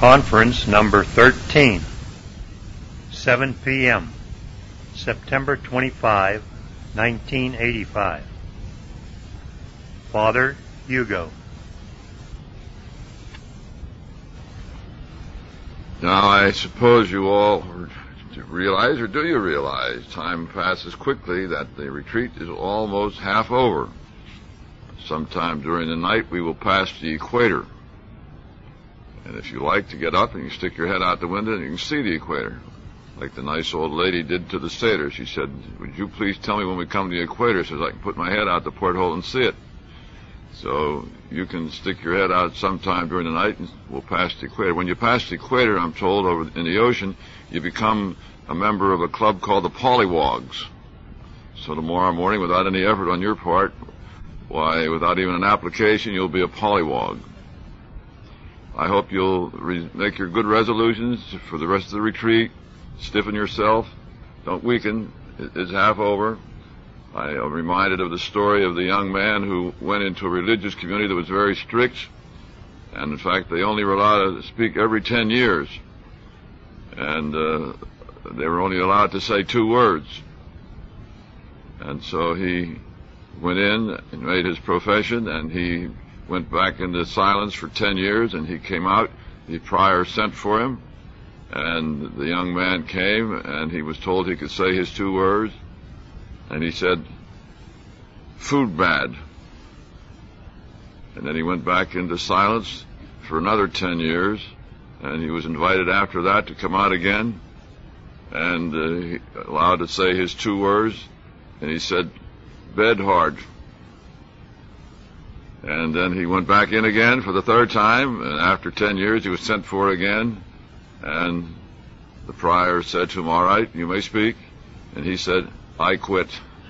Conference number 13, 7 p.m., September 25, 1985. Father Hugo. Now, I suppose you all realize, or do you realize, time passes quickly, that the retreat is almost half over. Sometime during the night we will pass the equator. And if you like to get up and you stick your head out the window, you can see the equator. Like the nice old lady did to the sailor. She said, "Would you please tell me when we come to the equator so I can put my head out the porthole and see it?" So you can stick your head out sometime during the night and we'll pass the equator. When you pass the equator, I'm told, over in the ocean, you become a member of a club called the Polywogs. So tomorrow morning, without any effort on your part, why, without even an application, you'll be a Polywog. I hope you'll make your good resolutions for the rest of the retreat. Stiffen yourself. Don't weaken. It's half over. I am reminded of the story of the young man who went into a religious community that was very strict. And, in fact, they only were allowed to speak every 10 years. And they were only allowed to say 2 words. And so he went in and made his profession, and he went back into silence for 10 years, and he came out. The prior sent for him, and the young man came, and he was told he could say his 2 words, and he said, "Food bad." And then he went back into silence for another 10 years, and he was invited after that to come out again, and he allowed to say his 2 words, and he said, "Bed hard." And then he went back in again for the 3rd time, and after 10 years he was sent for again, and the prior said to him, "All right, you may speak." And he said, "I quit."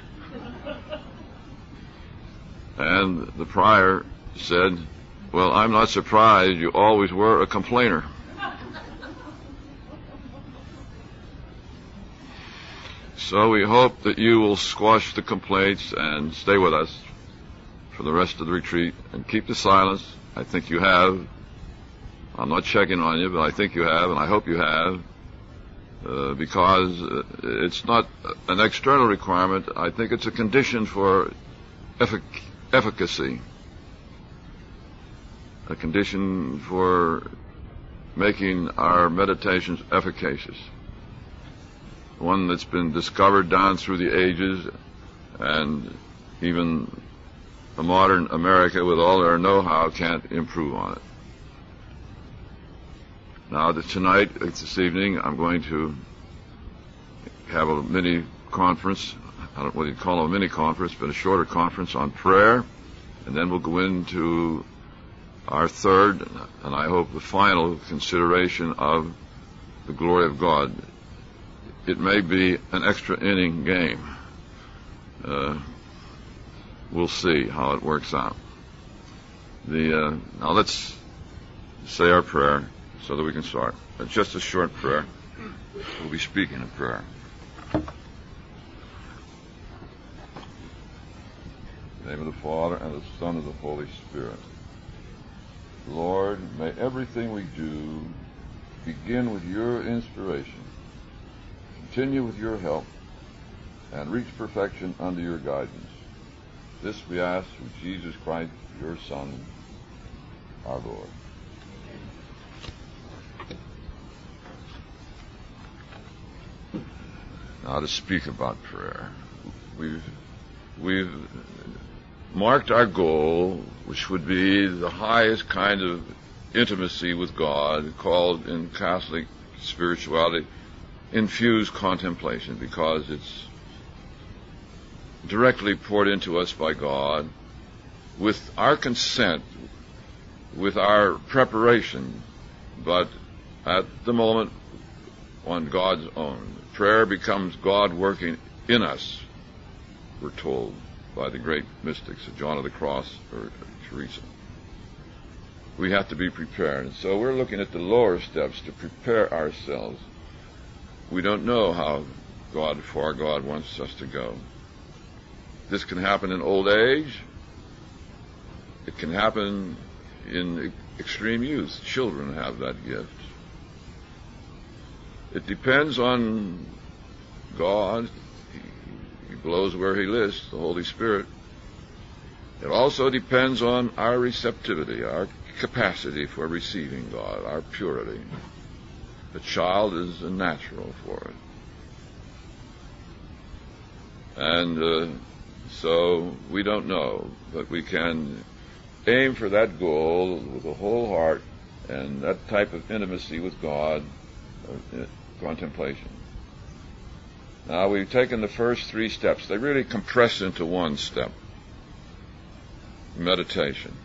And the prior said, "Well, I'm not surprised. You always were a complainer." So we hope that you will squash the complaints and stay with us for the rest of the retreat and keep the silence. I think you have. I'm not checking on you, but I think you have, and I hope you have, because it's not an external requirement. I think it's a condition for efficacy, a condition for making our meditations efficacious, one that's been discovered down through the ages, and even the modern America, with all their know-how, can't improve on it. Now, tonight, this evening, I'm going to have a mini-conference. I don't know what you'd call it, a mini-conference, but a shorter conference on prayer. And then we'll go into our 3rd, and I hope the final consideration of the glory of God. It may be an extra inning game. We'll see how it works out. Now let's say our prayer so that we can start. It's just a short prayer. We'll be speaking a prayer. In the name of the Father, and the Son, and the Holy Spirit. Lord, may everything we do begin with your inspiration, continue with your help, and reach perfection under your guidance. This we ask through Jesus Christ, your Son, our Lord. Now to speak about prayer. We've marked our goal, which would be the highest kind of intimacy with God, called in Catholic spirituality infused contemplation, because it's directly poured into us by God, with our consent, with our preparation, but at the moment on God's own. Prayer becomes God working in us, we're told by the great mystics of John of the Cross or Teresa. We have to be prepared. And so we're looking at the lower steps to prepare ourselves. We don't know how far God wants us to go. This can happen in old age. It can happen in extreme youth. Children have that gift. It depends on God. He blows where he lists, the Holy Spirit. It also depends on our receptivity, our capacity for receiving God, our purity. The child is a natural for it. And so we don't know, but we can aim for that goal with a whole heart and that type of intimacy with God, contemplation. Now, we've taken the first 3 steps. They really compress into one step. Meditation.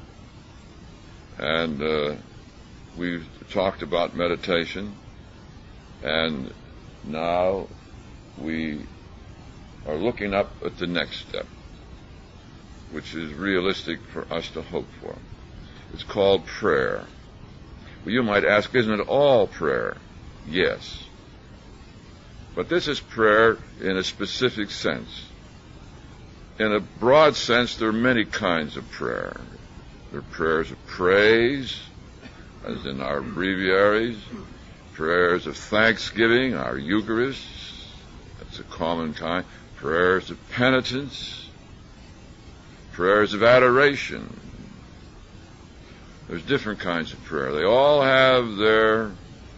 And we've talked about meditation, and now we are looking up at the next step, which is realistic for us to hope for. It's called prayer. Well, you might ask, isn't it all prayer? Yes. But this is prayer in a specific sense. In a broad sense, there are many kinds of prayer. There are prayers of praise, as in our breviaries, prayers of thanksgiving, our Eucharist, that's a common kind, prayers of penitence, prayers of adoration. There's different kinds of prayer. They all have their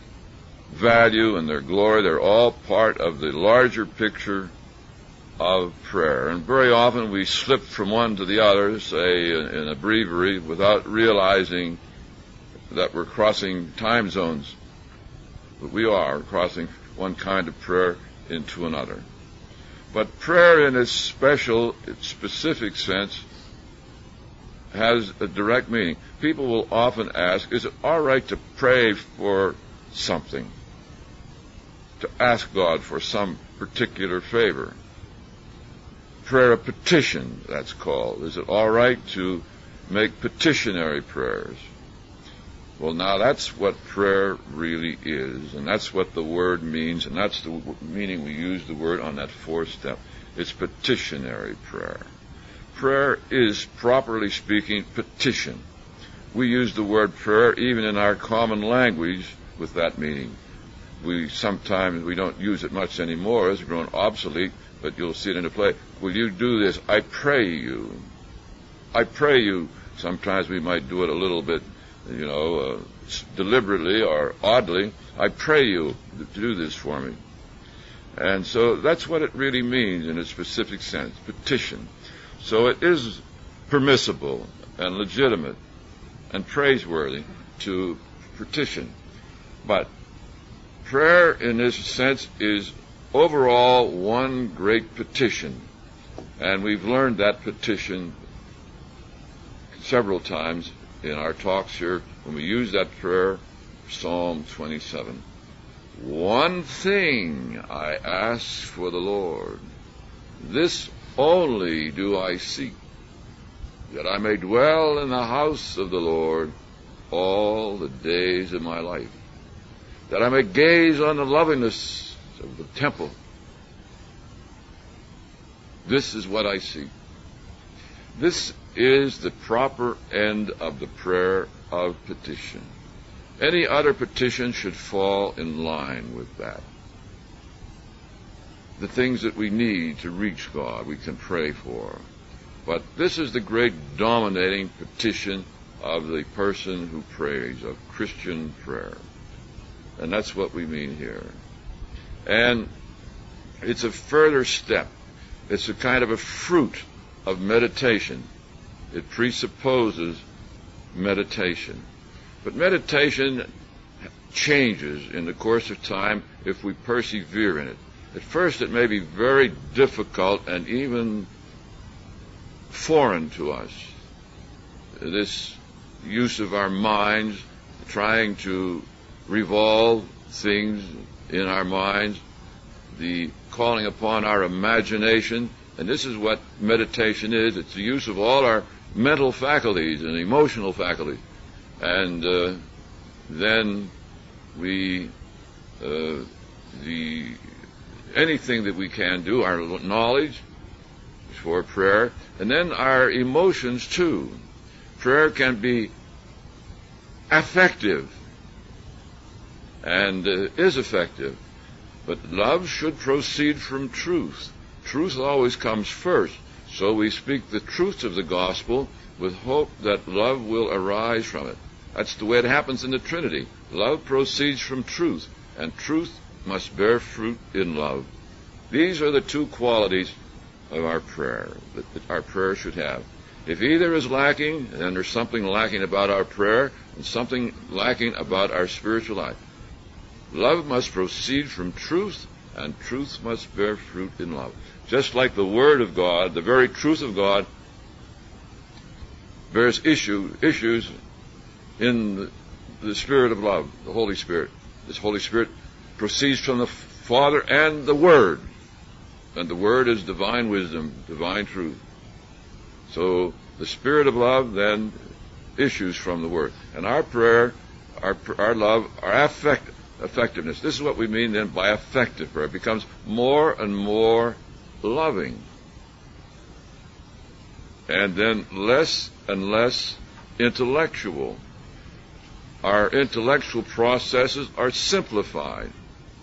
value and their glory. They're all part of the larger picture of prayer. And very often we slip from one to the other, say in a breviary, without realizing that we're crossing time zones. But we are crossing one kind of prayer into another. But prayer in its specific sense has a direct meaning. People will often ask, is it all right to pray for something? To ask God for some particular favor? Prayer of petition, that's called. Is it all right to make petitionary prayers? Well, now that's what prayer really is, and that's what the word means, and that's the meaning we use the word on that 4th step. It's petitionary prayer. Prayer is, properly speaking, petition. We use the word prayer even in our common language with that meaning. Sometimes we don't use it much anymore. It's grown obsolete, but you'll see it in a play. Will you do this? I pray you. I pray you. Sometimes we might do it a little bit, deliberately or oddly. I pray you to do this for me. And so that's what it really means in a specific sense, petition. So it is permissible and legitimate and praiseworthy to petition. But prayer in this sense is overall one great petition. And we've learned that petition several times in our talks here when we use that prayer, Psalm 27. One thing I ask for the Lord, this only do I seek, that I may dwell in the house of the Lord all the days of my life, that I may gaze on the loveliness of the temple. This is what I seek. This is the proper end of the prayer of petition. Any other petition should fall in line with that. The things that we need to reach God, we can pray for. But this is the great dominating petition of the person who prays, of Christian prayer. And that's what we mean here. And it's a further step. It's a kind of a fruit of meditation. It presupposes meditation. But meditation changes in the course of time if we persevere in it. At first it may be very difficult and even foreign to us. This use of our minds, trying to revolve things in our minds, the calling upon our imagination, and this is what meditation is. It's the use of all our mental faculties and emotional faculties. And then we, anything that we can do, our knowledge for prayer, and then our emotions too. Prayer can be affective and is effective. But love should proceed from truth. Truth always comes first. So we speak the truth of the gospel with hope that love will arise from it. That's the way it happens in the Trinity. Love proceeds from truth, and truth must bear fruit in love. These are the two qualities of our prayer that our prayer should have. If either is lacking, then there's something lacking about our prayer and something lacking about our spiritual life. Love must proceed from truth, and truth must bear fruit in love. Just like the Word of God, the very truth of God, bears issues in the Spirit of love, the Holy Spirit. This Holy Spirit proceeds from the Father and the Word. And the Word is divine wisdom, divine truth. So the Spirit of love then issues from the Word. And our prayer, our love, our effectiveness. This is what we mean then by effective prayer. It becomes more and more loving. And then less and less intellectual. Our intellectual processes are simplified.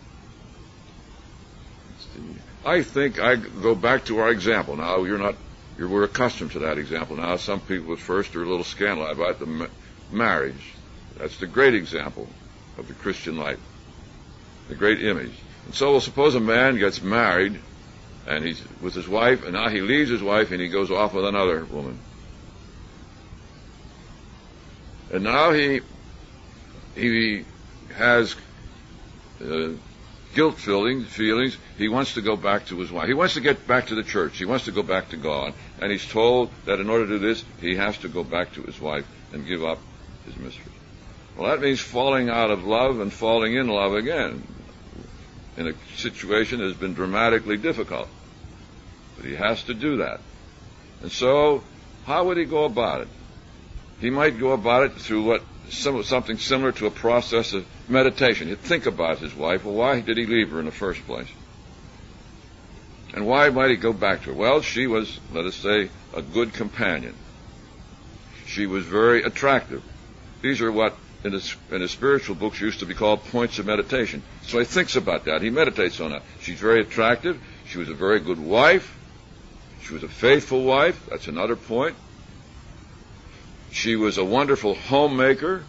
I think I go back to our example. Now, we're accustomed to that example. Now, some people at first are a little scandalized about the marriage. That's the great example of the Christian life, the great image. And so we'll suppose a man gets married, and he's with his wife, and now he leaves his wife and he goes off with another woman. And now he has guilt feelings. He wants to go back to his wife. He wants to get back to the church. He wants to go back to God. And he's told that in order to do this, he has to go back to his wife and give up his mistress. Well, that means falling out of love and falling in love again in a situation that has been dramatically difficult. But he has to do that. And so, how would he go about it? He might go about it through something similar to a process of meditation. He'd think about his wife. Well, why did he leave her in the first place? And why might he go back to her? Well, she was, let us say, a good companion. She was very attractive. These are what in the spiritual books used to be called points of meditation. So he thinks about that. He meditates on that. She's very attractive. She was a very good wife. She was a faithful wife. That's another point. She was a wonderful homemaker.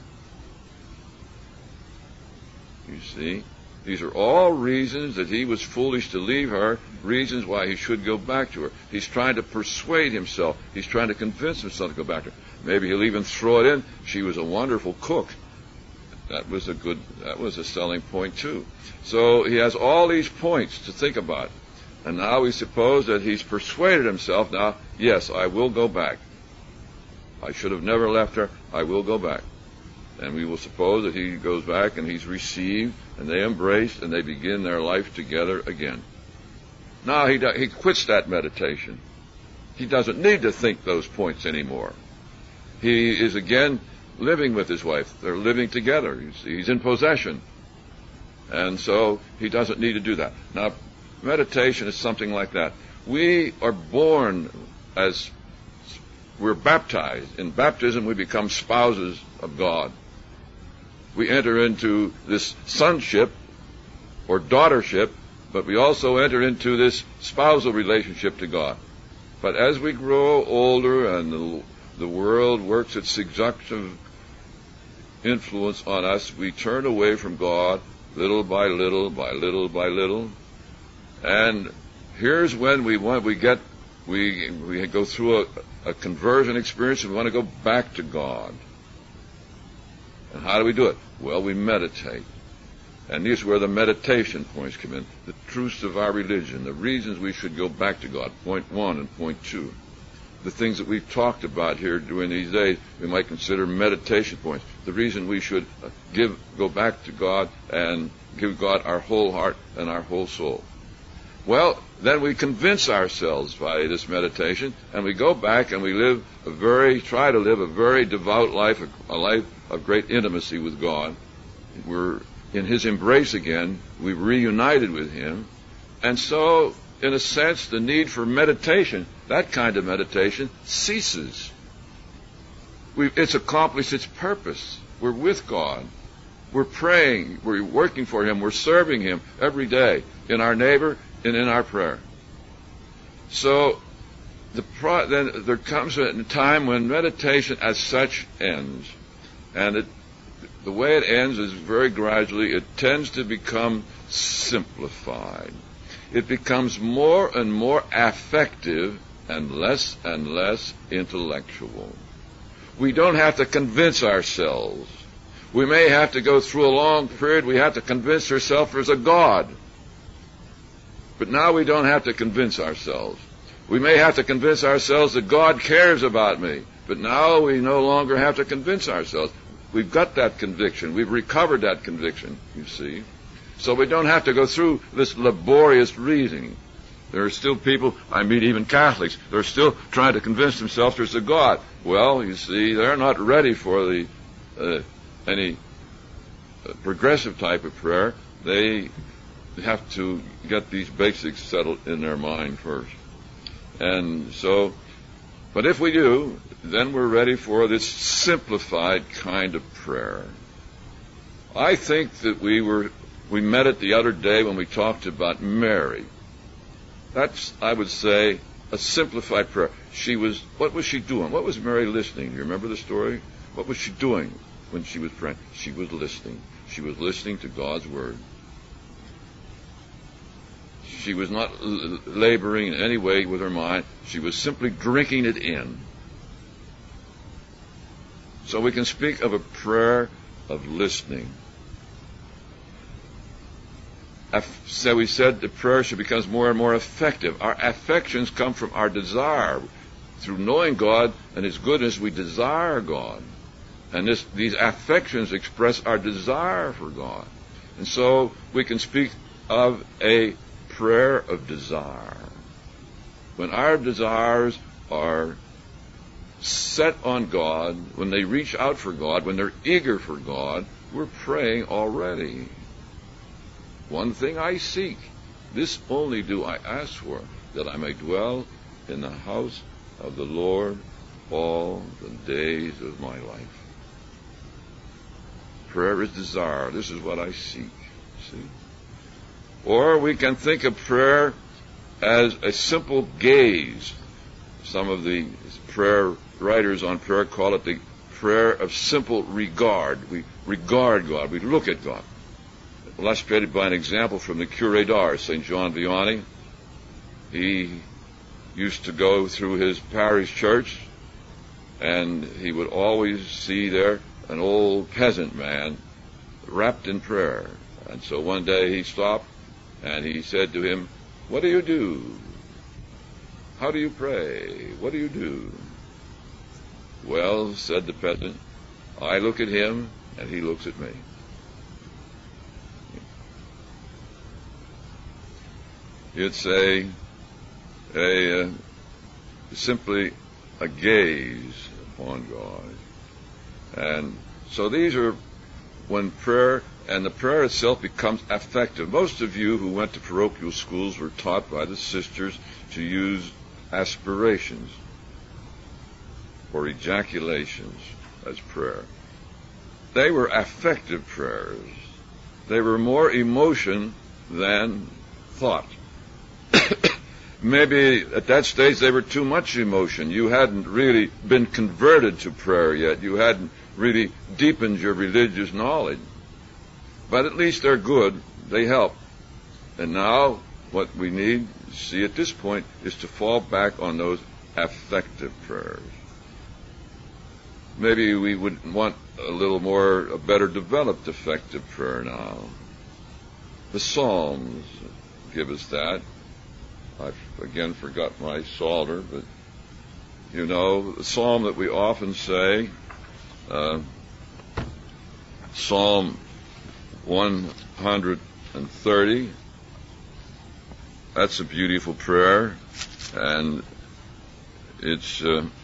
You see, these are all reasons that he was foolish to leave her, reasons why he should go back to her. He's trying to persuade himself. He's trying to convince himself to go back to her. Maybe he'll even throw it in. She was a wonderful cook. That was a selling point too. So he has all these points to think about. And now we suppose that he's persuaded himself, now, yes, I will go back. I should have never left her. I will go back. And we will suppose that he goes back and he's received and they embrace and they begin their life together again. Now he quits that meditation. He doesn't need to think those points anymore. He is again living with his wife. They're living together. He's in possession. And so he doesn't need to do that. Now, meditation is something like that. We are born as we're baptized. In baptism, we become spouses of God. We enter into this sonship or daughtership, but we also enter into this spousal relationship to God. But as we grow older and the world works its seductive influence on us, we turn away from God little by little, by little by little. And here's when we go through a conversion experience and we want to go back to God. And how do we do it? Well, we meditate. And these are where the meditation points come in. The truths of our religion, the reasons we should go back to God, point 1 and point 2. The things that we've talked about here during these days, we might consider meditation points. The reason we should go back to God and give God our whole heart and our whole soul. Well, then we convince ourselves by this meditation, and we go back and we try to live a very devout life, a life of great intimacy with God. We're in His embrace again. We've reunited with Him. And so, in a sense, the need for meditation, that kind of meditation, ceases. It's accomplished its purpose. We're with God. We're praying. We're working for Him. We're serving Him every day in our neighbor and in our prayer. So then there comes a time when meditation as such ends. And the way it ends is very gradually. It tends to become simplified. It becomes more and more affective and less intellectual. We don't have to convince ourselves. We may have to go through a long period. We have to convince ourselves there's a God. But now we don't have to convince ourselves. We may have to convince ourselves that God cares about me. But now we no longer have to convince ourselves. We've got that conviction. We've recovered that conviction, you see. So we don't have to go through this laborious reasoning. There are still people, I meet even Catholics, they're still trying to convince themselves there's a God. Well, you see, they're not ready for any progressive type of prayer. They have to get these basics settled in their mind first. And so, but if we do, then we're ready for this simplified kind of prayer. I think that we met it the other day when we talked about Mary. That's, I would say, a simplified prayer. What was she doing? What was Mary listening? Do you remember the story? What was she doing when she was praying? She was listening. She was listening to God's Word. She was not laboring in any way with her mind. She was simply drinking it in. So we can speak of a prayer of listening. So we said the prayer should become more and more effective. Our affections come from our desire. Through knowing God and His goodness, we desire God. And these affections express our desire for God. And so we can speak of a prayer of desire. When our desires are set on God, when they reach out for God, when they're eager for God, we're praying already. One thing I seek, this only do I ask for, that I may dwell in the house of the Lord all the days of my life. Prayer is desire. This is what I seek. See? Or we can think of prayer as a simple gaze. Some of the prayer writers on prayer call it the prayer of simple regard. We regard God. We look at God. Illustrated by an example from the Curé d'Ars, St. John Vianney. He used to go through his parish church, and he would always see there an old peasant man wrapped in prayer. And so one day he stopped, and he said to him, "What do you do? How do you pray? What do you do?" "Well," said the peasant, "I look at him, and he looks at me." It's simply a gaze upon God. And so these are when prayer, and the prayer itself becomes effective. Most of you who went to parochial schools were taught by the sisters to use aspirations or ejaculations as prayer. They were effective prayers. They were more emotion than thought. Maybe at that stage they were too much emotion. You hadn't really been converted to prayer yet. You hadn't really deepened your religious knowledge. But at least they're good. They help. And now what we need to see at this point is to fall back on those effective prayers. Maybe we would want a better developed effective prayer now. The Psalms give us that. I've again forgot my psalter, but you know, the psalm that we often say, Psalm 130, that's a beautiful prayer, and it's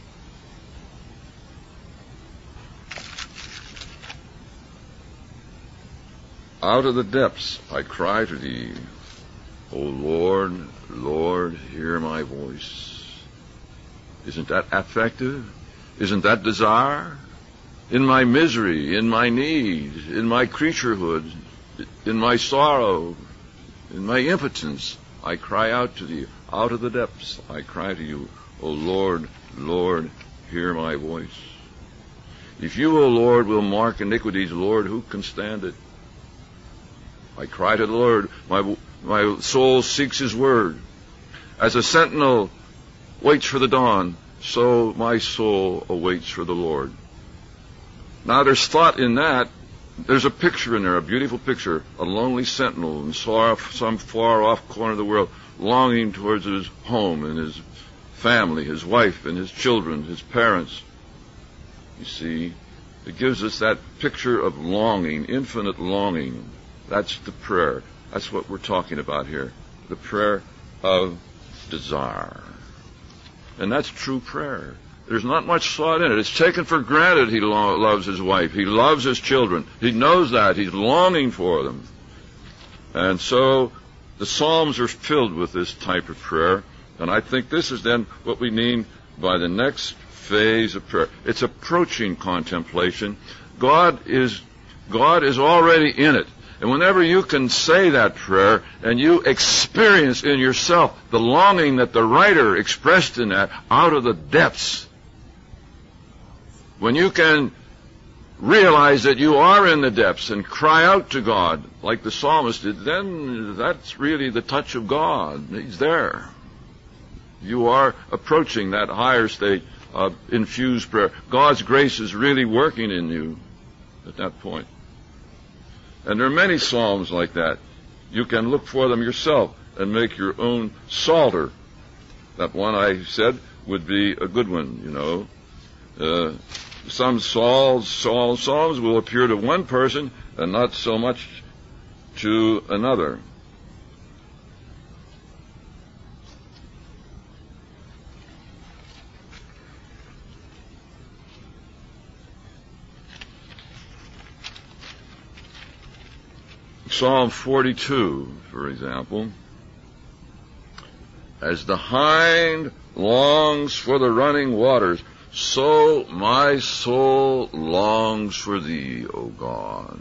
out of the depths I cry to thee, O Lord, Lord, hear my voice. Isn't that affective? Isn't that desire? in my misery, in my need, in my creaturehood, in my sorrow, in my impotence, I cry out to thee. Out of the depths I cry to you, O Lord, Lord, hear my voice. If you, O Lord, will mark iniquities, Lord, who can stand it? I cry to the Lord. My soul seeks his word. As a sentinel waits for the dawn, so my soul awaits for the Lord. Now there's thought in that. There's a picture in there, a beautiful picture, a lonely sentinel in some far-off corner of the world, longing towards his home and his family, his wife and his children, his parents. You see, it gives us that picture of longing, infinite longing. That's the prayer. That's what we're talking about here, the prayer of desire. And that's true prayer. There's not much thought in it. It's taken for granted he loves his wife. He loves his children. He knows that. He's longing for them. And so the Psalms are filled with this type of prayer. And I think this is then what we mean by the next phase of prayer. It's approaching contemplation. God is already in it. And whenever you can say that prayer and you experience in yourself the longing that the writer expressed in that out of the depths, when you can realize that you are in the depths and cry out to God like the psalmist did, then that's really the touch of God. He's there. You are approaching that higher state of infused prayer. God's grace is really working in you at that point. And there are many psalms like that. You can look for them yourself and make your own psalter. That one I said would be a good one, you know. Some psalms will appear to one person and not so much to another. Psalm 42, for example. As the hind longs for the running waters, so my soul longs for thee, O God.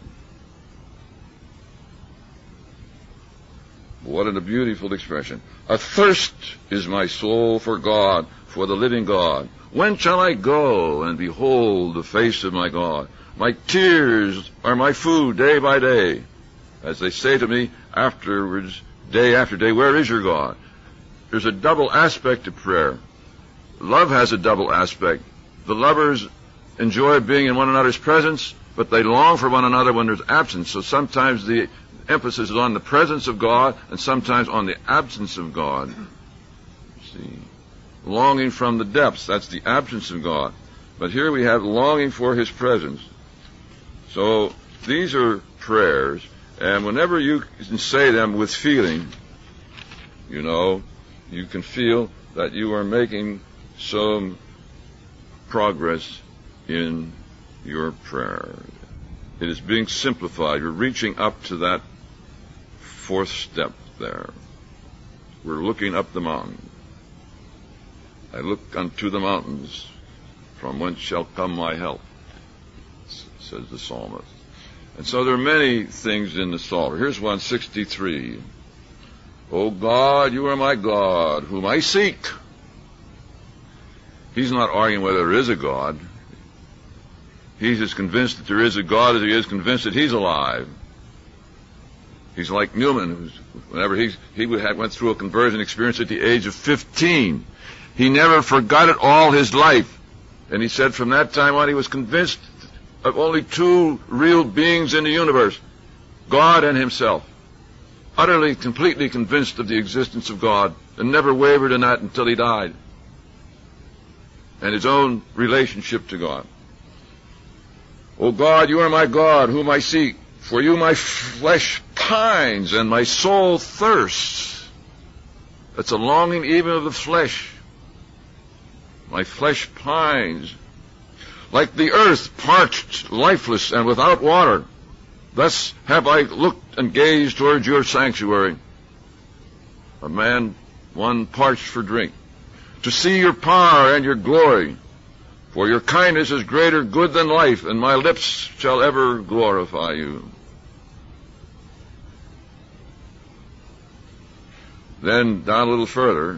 What a beautiful expression. Athirst is my soul for God, for the living God. When shall I go and behold the face of my God? My tears are my food day by day. As they say to me afterwards, day after day, where is your God? There's a double aspect to prayer. Love has a double aspect. The lovers enjoy being in one another's presence, but they long for one another when there's absence. So sometimes the emphasis is on the presence of God and sometimes on the absence of God. See, longing from the depths, that's the absence of God. But here we have longing for his presence. So these are prayers. And whenever you can say them with feeling, you know, you can feel that you are making some progress in your prayer. It is being simplified. You're reaching up to that fourth step there. We're looking up the mountain. I look unto the mountains, from whence shall come my help, says the psalmist. And so there are many things in the Psalter. Here's 163. O God, you are my God, whom I seek. He's not arguing whether there is a God. He's as convinced that there is a God as he is convinced that he's alive. He's like Newman, whenever he went through a conversion experience at the age of 15. He never forgot it all his life. And he said from that time on he was convinced of only two real beings in the universe, God and himself. Utterly, completely convinced of the existence of God, and never wavered in that until he died. And his own relationship to God. O God, you are my God, whom I seek. For you my flesh pines, and my soul thirsts. That's a longing even of the flesh. My flesh pines. Like the earth, parched, lifeless, and without water. Thus have I looked and gazed towards your sanctuary. A man, one parched for drink. To see your power and your glory. For your kindness is greater good than life, and my lips shall ever glorify you. Then down a little further,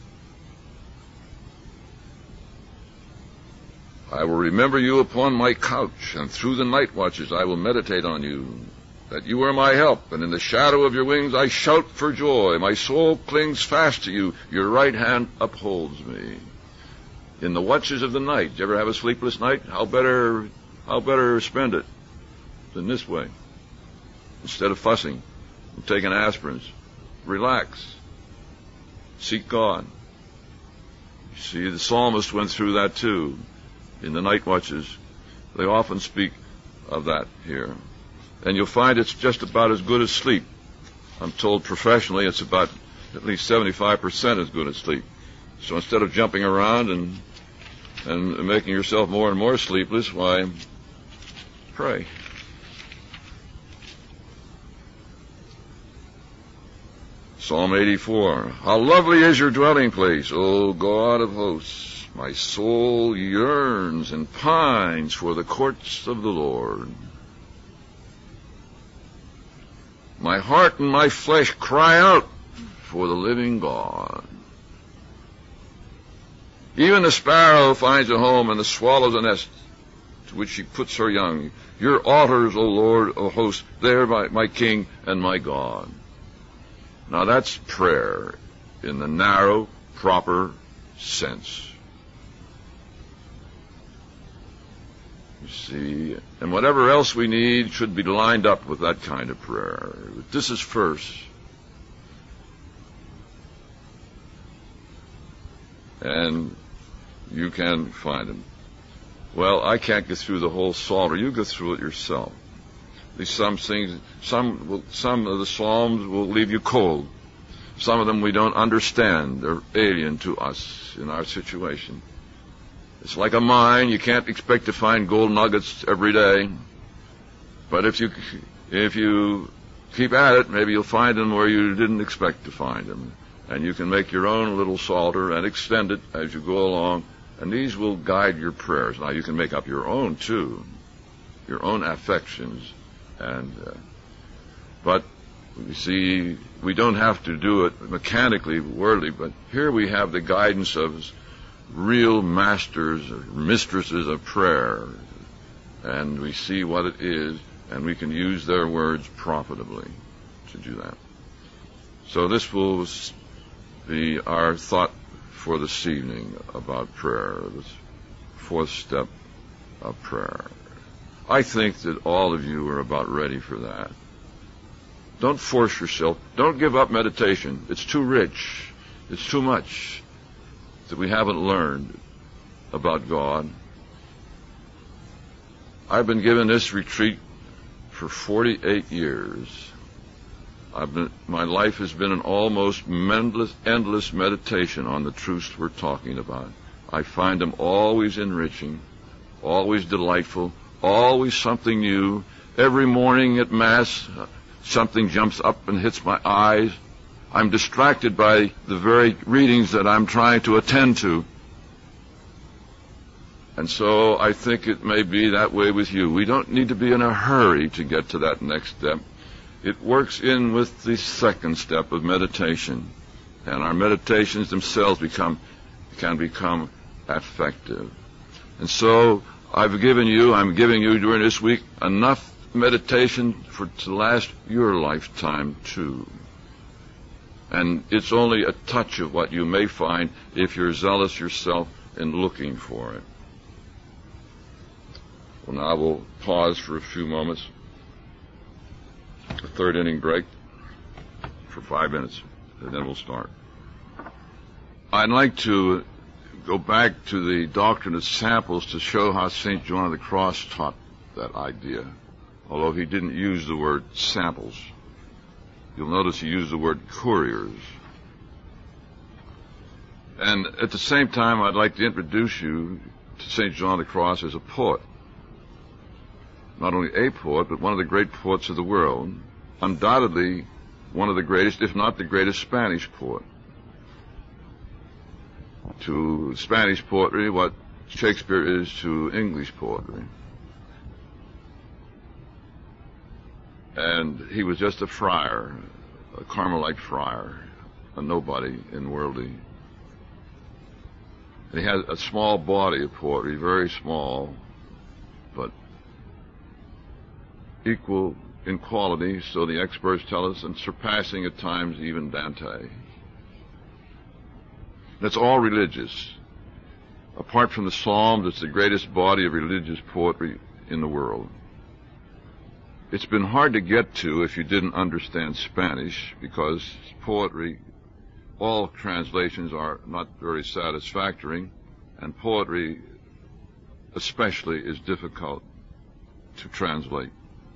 I will remember you upon my couch, and through the night watches I will meditate on you, that you are my help, and in the shadow of your wings I shout for joy. My soul clings fast to you, your right hand upholds me. In the watches of the night, did you ever have a sleepless night? How better spend it than this way? Instead of fussing and taking aspirins, relax. Seek God. You see, the psalmist went through that too. In the night watches, they often speak of that here. And you'll find it's just about as good as sleep. I'm told professionally it's about at least 75% as good as sleep. So instead of jumping around and making yourself more and more sleepless, why, pray. Psalm 84. How lovely is your dwelling place, O God of hosts. My soul yearns and pines for the courts of the Lord. My heart and my flesh cry out for the living God. Even the sparrow finds a home, and the swallow a nest to which she puts her young. Your altars, O Lord, O host, there my King and my God. Now that's prayer in the narrow, proper sense. You see, and whatever else we need should be lined up with that kind of prayer. This is first. And you can find them. Well, I can't get through the whole Psalter. You go through it yourself. Some of the Psalms will leave you cold. Some of them we don't understand. They're alien to us in our situation. It's like a mine. You can't expect to find gold nuggets every day. But if you keep at it, maybe you'll find them where you didn't expect to find them. And you can make your own little Psalter and extend it as you go along. And these will guide your prayers. Now, you can make up your own, too, your own affections. But you see, we don't have to do it mechanically, worldly, but here we have the guidance of real masters or mistresses of prayer, and we see what it is, and we can use their words profitably to do that. So this will be our thought for this evening about prayer, this fourth step of prayer. I think that all of you are about ready for that. Don't force yourself. Don't give up meditation. It's too rich. It's too much that we haven't learned about God. I've been given this retreat for 48 years. My life has been an almost endless meditation on the truths we're talking about. I find them always enriching, always delightful, always something new. Every morning at Mass, something jumps up and hits my eyes. I'm distracted by the very readings that I'm trying to attend to. And so I think it may be that way with you. We don't need to be in a hurry to get to that next step. It works in with the second step of meditation. And our meditations themselves can become effective. And so I'm giving you during this week enough meditation to last your lifetime too. And it's only a touch of what you may find if you're zealous yourself in looking for it. Well, now we'll pause for a few moments. A third inning break for 5 minutes, and then we'll start. I'd like to go back to the doctrine of samples to show how St. John of the Cross taught that idea, although he didn't use the word samples. You'll notice he used the word couriers. And at the same time, I'd like to introduce you to St. John of the Cross as a poet. Not only a poet, but one of the great poets of the world. Undoubtedly one of the greatest, if not the greatest, Spanish poet. To Spanish poetry, what Shakespeare is to English poetry. And he was just a friar, a Carmelite friar, a nobody in worldly. And he had a small body of poetry, very small, but equal in quality, so the experts tell us, and surpassing at times even Dante. That's all religious. Apart from the Psalms, it's the greatest body of religious poetry in the world. It's been hard to get to if you didn't understand Spanish, because poetry, all translations are not very satisfactory, and poetry especially is difficult to translate.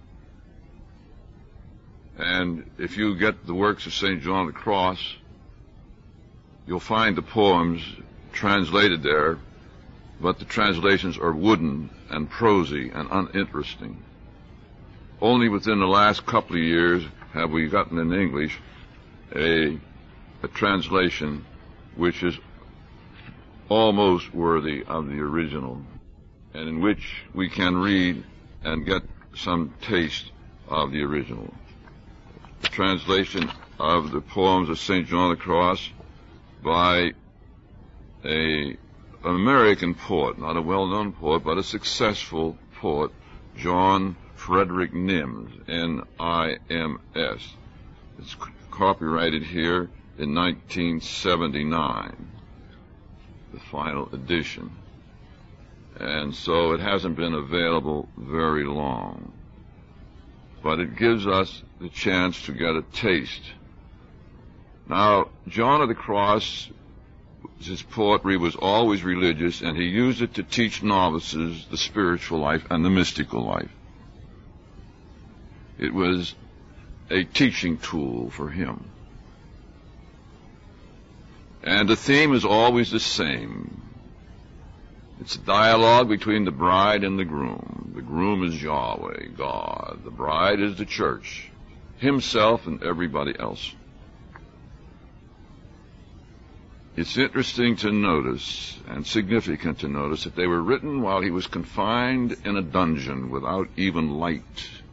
And if you get the works of St. John of the Cross, you'll find the poems translated there, but the translations are wooden and prosy and uninteresting. Only within the last couple of years have we gotten in English a translation which is almost worthy of the original, and in which we can read and get some taste of the original. The translation of the poems of St. John of the Cross by an American poet, not a well-known poet, but a successful poet, John Frederick Nims, N-I-M-S. It's copyrighted here in 1979, the final edition. And so it hasn't been available very long. But it gives us the chance to get a taste. Now, John of the Cross, his poetry was always religious, and he used it to teach novices the spiritual life and the mystical life. It was a teaching tool for him. And the theme is always the same. It's a dialogue between the bride and the groom. The groom is Yahweh, God. The bride is the church, himself and everybody else. It's interesting to notice, and significant to notice, that they were written while he was confined in a dungeon without even light.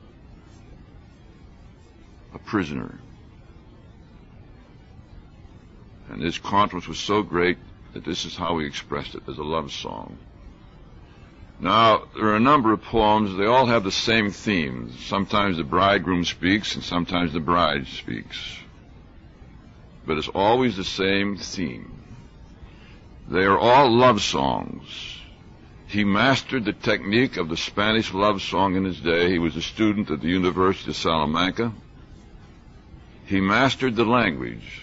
A prisoner. And his contrast was so great that this is how he expressed it, as a love song. Now, there are a number of poems. They all have the same themes. Sometimes the bridegroom speaks, and sometimes the bride speaks. But it's always the same theme. They are all love songs. He mastered the technique of the Spanish love song in his day. He was a student at the University of Salamanca. He mastered the language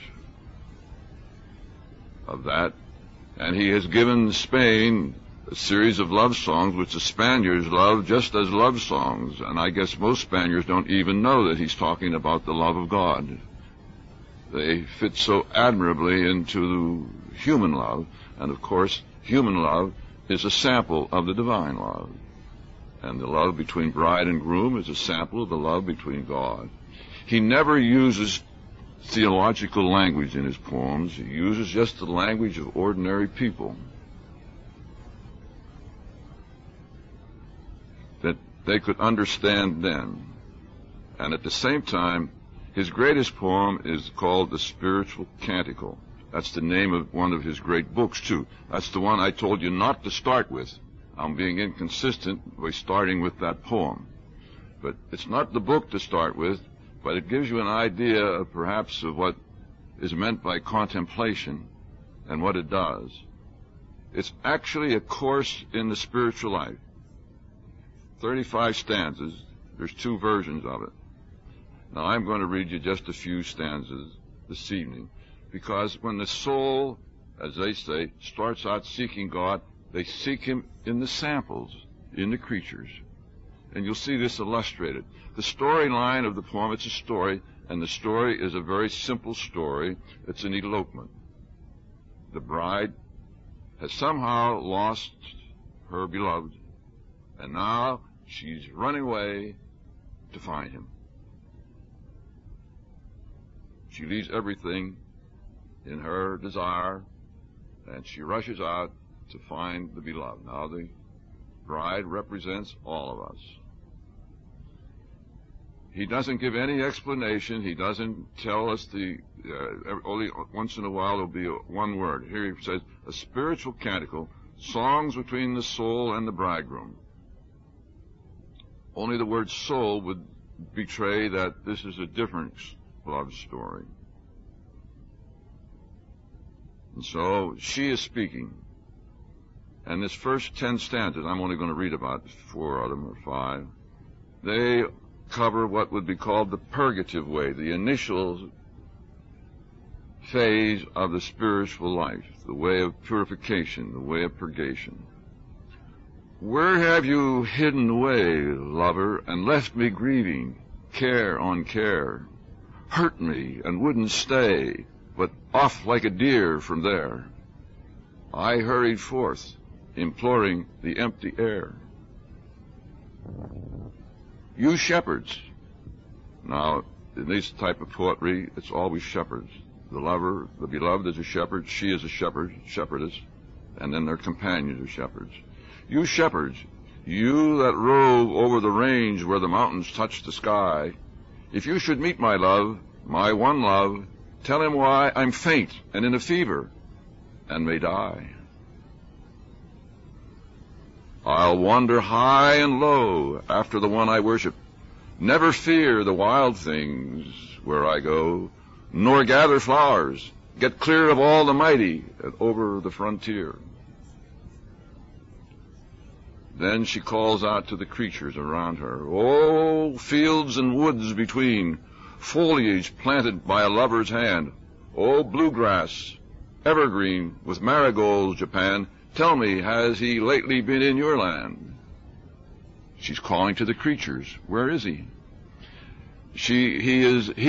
of that, and he has given Spain a series of love songs which the Spaniards love just as love songs, and I guess most Spaniards don't even know that he's talking about the love of God. They fit so admirably into human love, and of course human love is a sample of the divine love, and the love between bride and groom is a sample of the love between God. He never uses theological language in his poems. He uses just the language of ordinary people, that they could understand then. And at the same time, his greatest poem is called The Spiritual Canticle. That's the name of one of his great books, too. That's the one I told you not to start with. I'm being inconsistent by starting with that poem. But it's not the book to start with, but it gives you an idea, perhaps, of what is meant by contemplation and what it does. It's actually a course in the spiritual life. 35 stanzas. There's two versions of it. Now, I'm going to read you just a few stanzas this evening, because when the soul, as they say, starts out seeking God, they seek him in the samples, in the creatures. And you'll see this illustrated. The storyline of the poem, it's a story, and the story is a very simple story. It's an elopement. The bride has somehow lost her beloved, and now she's running away to find him. She leaves everything in her desire, and she rushes out to find the beloved. Now, the bride represents all of us. He doesn't give any explanation. He doesn't tell us only once in a while there'll be one word. Here he says, a spiritual canticle, songs between the soul and the bridegroom. Only the word soul would betray that this is a different love story. And so she is speaking. And this first 10 stanzas, I'm only going to read about 4 of them or 5. They cover what would be called the purgative way, the initial phase of the spiritual life, the way of purification, the way of purgation. Where have you hidden away, lover, and left me grieving, care on care? Hurt me and wouldn't stay, but off like a deer from there. I hurried forth, imploring the empty air. You shepherds. Now, in this type of poetry, it's always shepherds. The lover, the beloved is a shepherd, she is a shepherdess, and then their companions are shepherds. You shepherds, you that rove over the range where the mountains touch the sky, if you should meet my love, my one love, tell him why I'm faint and in a fever, and may die. I'll wander high and low after the one I worship, never fear the wild things where I go, nor gather flowers, get clear of all the mighty and over the frontier. Then she calls out to the creatures around her, oh, fields and woods between, foliage planted by a lover's hand, oh, bluegrass, evergreen with marigolds, Japan, tell me, has he lately been in your land? She's calling to the creatures. Where is he? He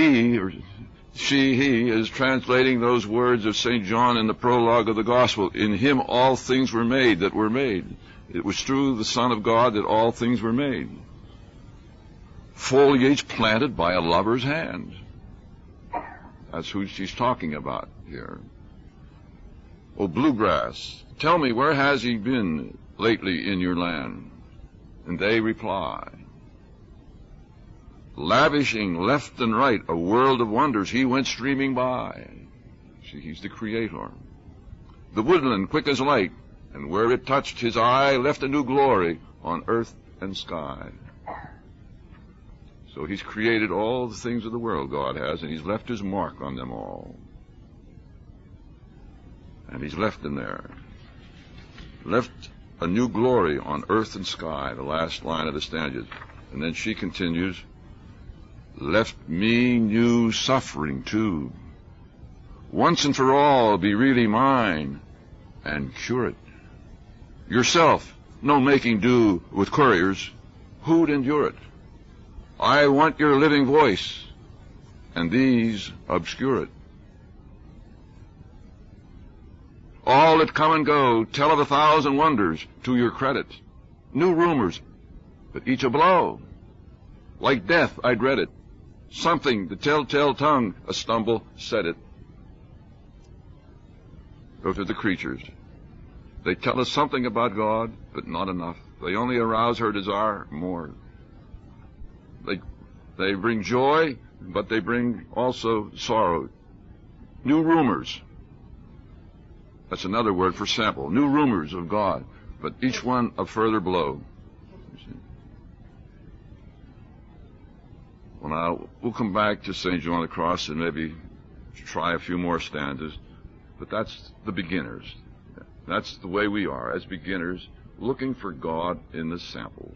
is translating those words of St. John in the prologue of the Gospel. In him all things were made that were made. It was through the Son of God that all things were made. Foliage planted by a lover's hand. That's who she's talking about here. Oh, bluegrass, tell me, where has he been lately in your land? And they reply, lavishing left and right a world of wonders, he went streaming by. See, he's the creator. The woodland quick as light, and where it touched his eye left a new glory on earth and sky. So he's created all the things of the world, God has, and he's left his mark on them all. And he's left them there. Left a new glory on earth and sky, the last line of the stanzas. And then she continues, left me new suffering too. Once and for all be really mine, and cure it. Yourself, no making do with couriers, who'd endure it? I want your living voice, and these obscure it. All that come and go tell of 1,000 wonders to your credit. New rumors, but each a blow. Like death I dread it. Something, the telltale tongue, a stumble, said it. Those are the creatures. They tell us something about God, but not enough. They only arouse her desire more. They bring joy, but they bring also sorrow. New rumors. That's another word for sample. New rumors of God, but each one a further blow. Well, now, we'll come back to St. John of the Cross and maybe try a few more stanzas, but that's the beginners. That's the way we are, as beginners, looking for God in the samples.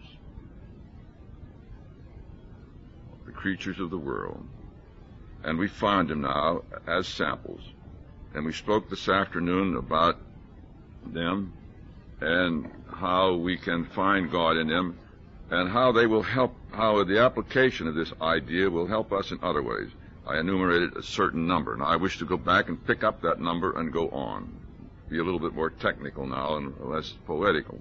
The creatures of the world. And we find him now as samples. And we spoke this afternoon about them and how we can find God in them and how they will help, how the application of this idea will help us in other ways. I enumerated a certain number. Now I wish to go back and pick up that number and go on. Be a little bit more technical now and less poetical.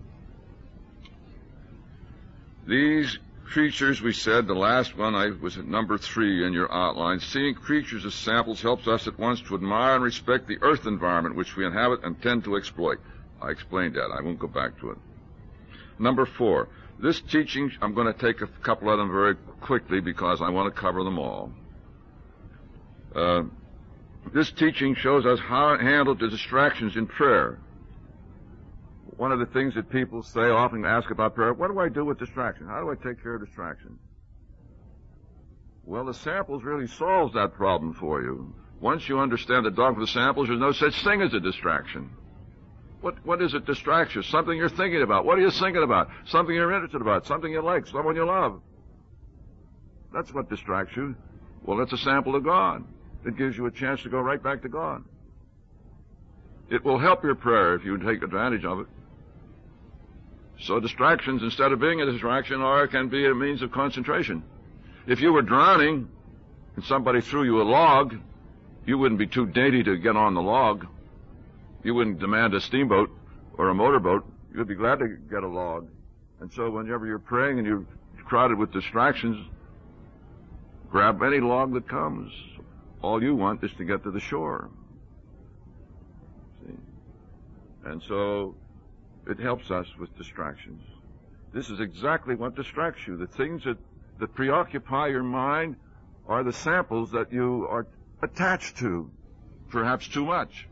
These creatures, we said, the last one was at number 3 in your outline. Seeing creatures as samples helps us at once to admire and respect the earth environment which we inhabit and tend to exploit. I explained that. I won't go back to it. Number 4. This teaching, I'm going to take a couple of them very quickly because I want to cover them all. This teaching shows us how to handle the distractions in prayer. One of the things that people say, often ask about prayer, what do I do with distraction? How do I take care of distraction? Well, the samples really solves that problem for you. Once you understand the dogma of the samples, there's no such thing as a distraction. What is it distracts you? Something you're thinking about. What are you thinking about? Something you're interested about. Something you like. Someone you love. That's what distracts you. Well, that's a sample of God. It gives you a chance to go right back to God. It will help your prayer if you take advantage of it. So distractions, instead of being a distraction, can be a means of concentration. If you were drowning and somebody threw you a log, you wouldn't be too dainty to get on the log. You wouldn't demand a steamboat or a motorboat. You'd be glad to get a log. And so whenever you're praying and you're crowded with distractions, grab any log that comes. All you want is to get to the shore. See? And so it helps us with distractions. This is exactly what distracts you. The things that preoccupy your mind are the samples that you are attached to, perhaps too much.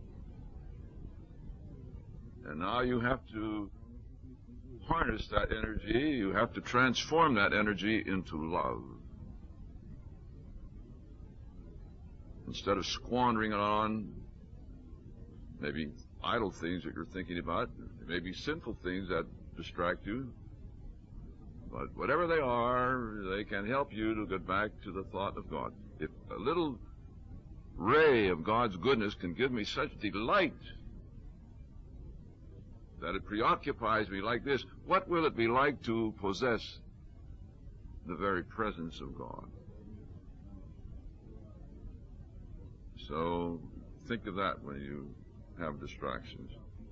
And now you have to harness that energy. You have to transform that energy into love. Instead of squandering it on maybe idle things that you're thinking about, maybe sinful things that distract you. But whatever they are, they can help you to get back to the thought of God. If a little ray of God's goodness can give me such delight that it preoccupies me like this, what will it be like to possess the very presence of God? So think of that when you have distractions.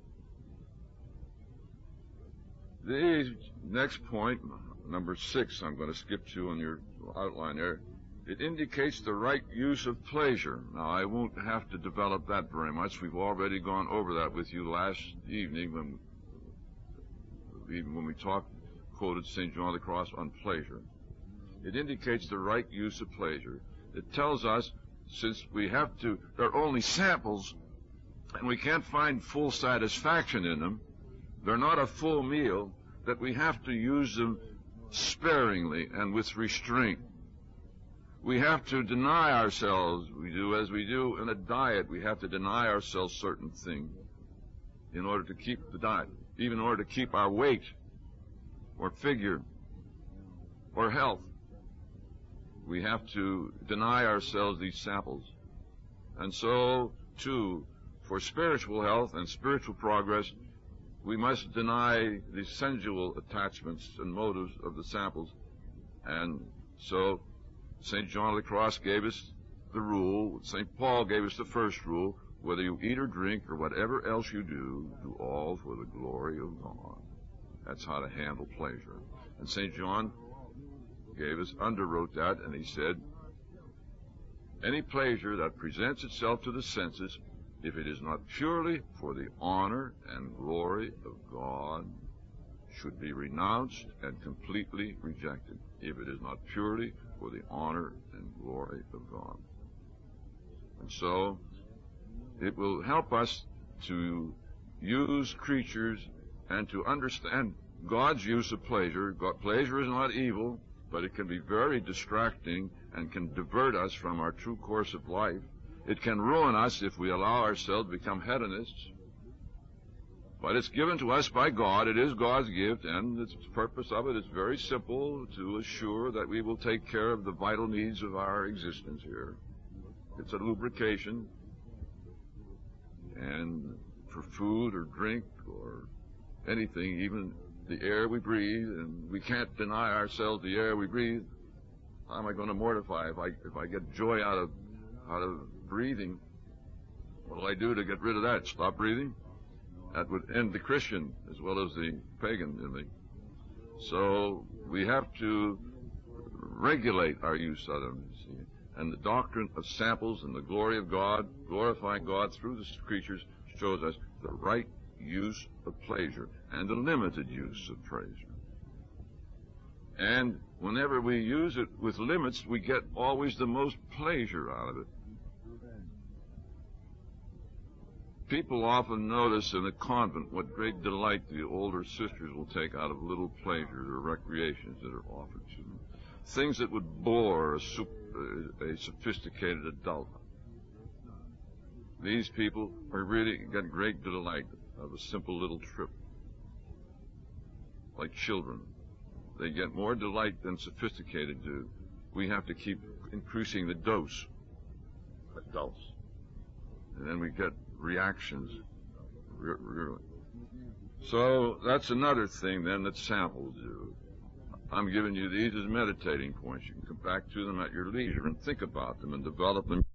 The next point, number 6, I'm going to skip to on your outline there. It indicates the right use of pleasure. Now, I won't have to develop that very much. We've already gone over that with you last evening when we quoted St. John of the Cross on pleasure. It indicates the right use of pleasure. It tells us, since they're only samples, and we can't find full satisfaction in them, they're not a full meal, that we have to use them sparingly and with restraint. We have to deny ourselves, as we do in a diet, we have to deny ourselves certain things in order to keep the diet, even in order to keep our weight or figure or health. We have to deny ourselves these samples. And so, too, for spiritual health and spiritual progress, we must deny the sensual attachments and motives of the samples. And so St. John of the Cross gave us the rule. St. Paul gave us the first rule. Whether you eat or drink or whatever else you do all for the glory of God. That's how to handle pleasure. And St. John underwrote that, and he said, any pleasure that presents itself to the senses, if it is not purely for the honor and glory of God, should be renounced and completely rejected, if it is not purely for the honor and glory of God. And so, it will help us to use creatures and to understand God's use of pleasure. Pleasure is not evil, but it can be very distracting and can divert us from our true course of life. It can ruin us if we allow ourselves to become hedonists. But it's given to us by God. It is God's gift, and the purpose of it is very simple, to assure that we will take care of the vital needs of our existence here. It's a lubrication, and for food or drink or anything, even the air we breathe, and we can't deny ourselves the air we breathe. How am I going to mortify if I get joy out of breathing? What will I do to get rid of that? Stop breathing? That would end the Christian as well as the pagan in me. So we have to regulate our use of them. See? And the doctrine of samples and the glory of God, glorifying God through the creatures, shows us the right use of pleasure and the limited use of pleasure. And whenever we use it with limits, we get always the most pleasure out of it. People often notice in a convent what great delight the older sisters will take out of little pleasures or recreations that are offered to them. Things that would bore a sophisticated adult. These people are really get great delight of a simple little trip. Like children. They get more delight than sophisticated do. We have to keep increasing the dose. Adults. And then we get reactions. Really. So that's another thing then that samples do. I'm giving you these as meditating points. You can come back to them at your leisure and think about them and develop them.